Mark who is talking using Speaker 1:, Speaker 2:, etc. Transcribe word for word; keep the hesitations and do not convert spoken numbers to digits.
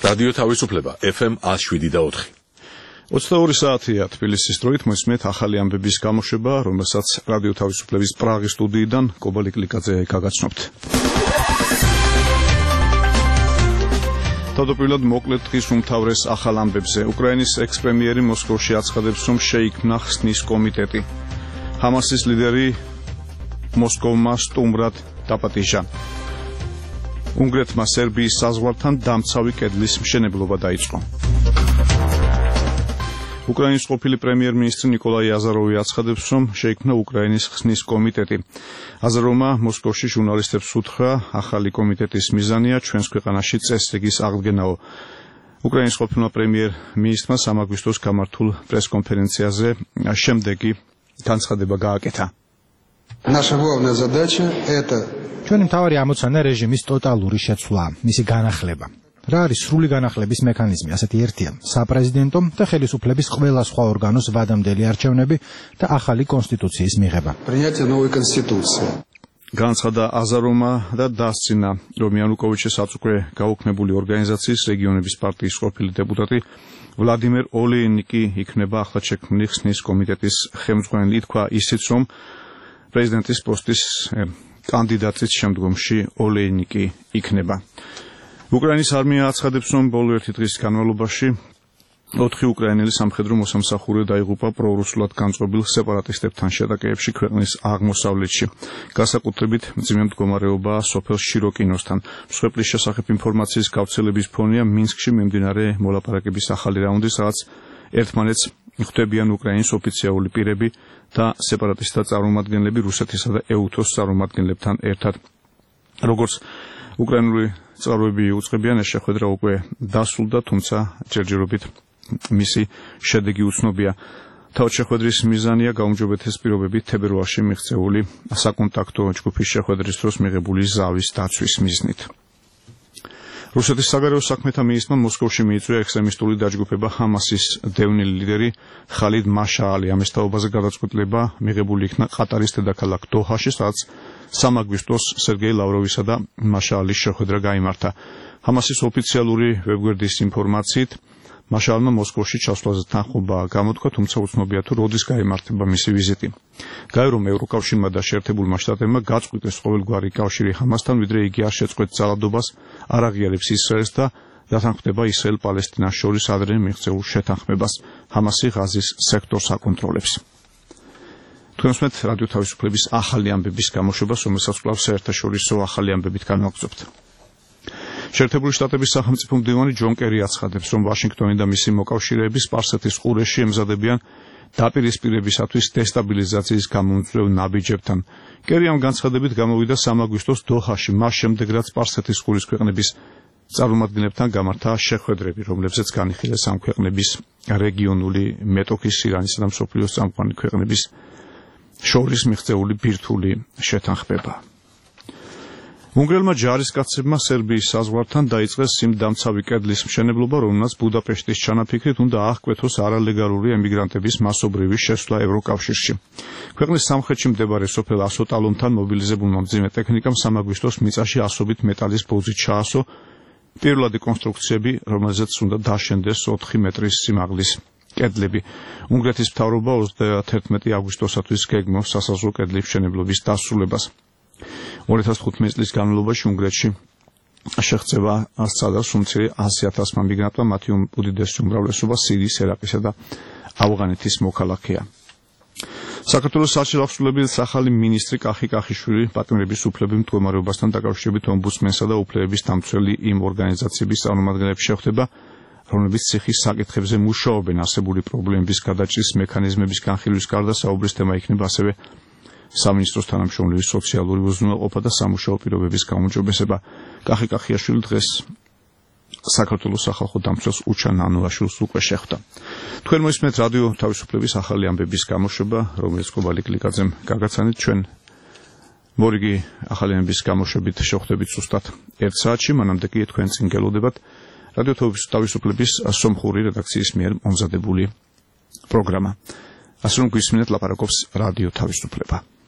Speaker 1: რადიო თავისუფლება ეფ ემ one oh seven და four.
Speaker 2: ოცდაორი საათია თბილისის დროით მოსმენთ ახალი ამბების გამოშვება, რომელსაც რადიო თავისუფლების პრაღის სტუდიიდან კობალი კლიკაძე გაგაცნობთ. თავდაპირველად მოკლედ დღის უმთავრეს ახალ ამბებზე. უკრაინის ექს-პრემიერი მოსკოვში აცხადებს, რომ შეიქმნა ხსნის კომიტეტი. ჰამასის ლიდერი მოსკოვმა სტუმრად დაპატიჟა. უნგრეთმა სერბიის საზღვართან დამცავი კედლის მშენებლობა დაიწყო. უკრაინის ყოფილი პრემიერ-მინისტრი ნიკოლაი აზაროვი აცხადებს, რომ შეიქმნა უკრაინის ხსნის კომიტეტი. აზაროვმა მოსკოვში ჟურნალისტებს უთხრა, ახალი კომიტეტის მიზანია ჩვენს ქვეყანაში წესრიგის აღდგენაო. უკრაინის ყოფილმა პრემიერ-მინისტრმა სამ აგვისტოს გამართულ პრესკონფერენციაზე შემდეგი განცხადება გააკეთა.
Speaker 3: Наша главная задача это
Speaker 4: ჩვენი მთავარი ამოცანა რეჟიმის ტოტალური შეცვლა, მისი განახლება. რა არის სრული განახლების მექანიზმი? ასეთი ერთია: საპრეზიდენტო და ხელისუფლების ყველა სხვა ორგანოს ვადამდელი არჩევნები და ახალი კონსტიტუციის მიღება.
Speaker 3: принятие новой конституции.
Speaker 2: განცხადა აზაროვმა და დასცინა, რომ იანუკოვიჩის აწუხე გაუქმებული ორგანიზაციის რეგიონების პარტიის ყოფილი დეპუტატი ვლადიმერ ოლეინიკი იქნება ახლად შექმნილი ხსნის კომიტეტის ხელმძღვანელი. თქვა ისიც, რომ პრეზიდენტის პოსტის კანდიდატის შემდგომში ოლეინიკი იქნება. უკრაინის არმია აცხადებს, რომ ბოლო ერთი დღის განმავლობაში ოთხი უკრაინელი სამხედრო მოსამსახურე დაიღუპა პრორუსულად განწყობილ სეპარატისტებთან შეტაკებებში ქვეყნის აღმოსავლეთში. განსაკუთრებით მძიმე მდგომარეობაა სოფელ შიროკინოსთან. მსხვერპლის შესახებ ინფორმაციის გავრცელების ფონია მინსკში მიმდინარე მოლაპარაკების ახალი რაუნდი, სადაც ერთმანეთს ხვდებიან უკრაინის ოფიციალური პირები და სეპარატისტთა წარმომადგენლები რუსეთისა და ეუთოს წარმომადგენლებთან ერთად. როგორც უკრაინული წყაროები უწყებიან, ეს შეხვედრა უკვე დასრულდა, თუმცა ჯერჯერობით მისი შედეგი უცნობია. თავად შეხვედრის მიზანია გაუმჯობესების პირობებით თებერვალში მიღწეული საკონტაქტო ჯგუფის შეხვედრის დროს მიღებული ზავის დაცვის მიზნით. რუსეთის საგარეო საქმეთა მინისტრმა მოსკოვში მიიწვია ექსტრემისტული დაჯგუფება ჰამასის დევნილი ლიდერი ხალიდ მაშაალი. ამის თაობაზე გადაწყვეტილება მიღებული იქნა ყატარის დედაქალაქ დოჰაში, სადაც სამ აგვისტოს სერგეი ლავროვისა და მაშაალის შეხვედრა გაიმართა. ჰამასის ოფიციალური ვებგვერდის ინფორმაციით, მაშაალმა მოსკოვში ჩასვლაზე თანხმობა გამოთქვა, თუმცა უცნობია თუ როდის გაიმართება მისი ვიზიტი. გაირო რომ ევროკავშირმა და შეერთებულმა შტატებმა გაწყვიტეს ყოველგვარი კავშირი ჰამასთან, ვიდრე იგი არ შეწყვეტ ძალადობას, არ აღიარებს ისრაელს და დათანხმდება ისრაელ-პალესტინას შორის ადრე მიღწეულ შეთანხმებას. ჰამასი ღაზის სექტორს აკონტროლებს. თქვენ უსმენთ რადიო თავისუფლების ახალი ამბების გამოშვებას, რომელსაც კვლავ საერთაშორისო ახალი ამბებით განვაგრძობთ. შეერთებული შტატების სახელმწიფო მდივანი ჯონ კერი აცხადებს, რომ ვაშინგტონი და მისი მოკავშირეები სპარსეთის ყურეში ემზადებიან დაპირისპირებისათვის დესტაბილიზაციის გამომწვევ ნაბიჯებთან. კერი ამ განცხადებით გამოვიდა სამ აგვისტოს დოჰაში, მას შემდეგ რაც სპარსეთის ყურის ქვეყნების წარმომადგენლებთან გამართა შეხვედრები, რომლებზეც განიხილეს ამ ქვეყნების რეგიონული მეტოქის, ირანისა და მსოფლიოს წამყვანი ქვეყნების შორის მიღწეული ბირთვული შეთანხმება. უნგრელმა ჯარისკაცებმა სერბიის საზღვართან დაიწყეს იმ დამცავი კედლის მშენებლობა, რომელსაც ბუდაპეშტის ჩანაფიქრით უნდა აღკვეთოს არალეგალური ემიგრანტების მასობრივი შესვლა ევროკავშირში. ქვეყნის სამხრეთში მდებარე სოფელ ასოტალონთან მობილიზებულმა მძიმე ტექნიკამ სამ აგვისტოს მიწაში ასობით მეტალის ბოძი ჩაასო, პირველადი კონსტრუქციები, რომელზეც უნდა დაშენდეს ოთხი მეტრის სიმაღლის კედლები. უნგრეთის მთავრობა ოცდაათერთმეტი აგვისტოსათვის გეგმავს სასაზღვრო კედლის მშენებლობის დასრულებას. ორი ათას თხუთმეტი წლის განმავლობაში უნგრეთში შეღწევა სცადავს უმცირე ასი ათასმა მიგრანტმა, მათი უდიდესი უმრავლესობა სირიის, ერაყისა და ავღანეთის მოქალაქეა. საქართველოს საელჩო აღსრულებლის ახალი მინისტრი კახი კახიშვილი პატიმრების უფლების მდგომარეობასთან დაკავშირებით ომბუდსმენსა და უფლებების დამცველი იმ ორგანიზაციების წარმომადგენლებს შეხვდება, რომლებიც ციხის საკითხებზე მუშაობენ. არსებული პრობლემების გადაჭრის მექანიზმების განხილვის გარდა საუბრის თემა იქნება ასევე სამინისტროს თანამშრომლების სოციალური უზრუნველყოფა და სამუშაო პირობების გაუმჯობესება. კახი კახიაშვილი დღეს საქართველოს სახალხო დამცველს უჩან ანუაშვილს უკვე შეხვდა. თქვენ მოისმენთ რადიო თავისუფლების ახალი ამბების გამოშვება, რომელიც კობალი კლიკაძემ გაგაცანით. ჩვენ მორიგი ახალი ამბების გამოშვებით შევხვდებით ზუსტად ერთ საათში, მანამდე კი თქვენ წინ გელოდებათ რადიო თავისუფლების სომხური რედაქციის მიერ მომზადებული პროგრამა. ასე რომ გვისმინეთ ლაპარაკობს რადიო თავისუფლება.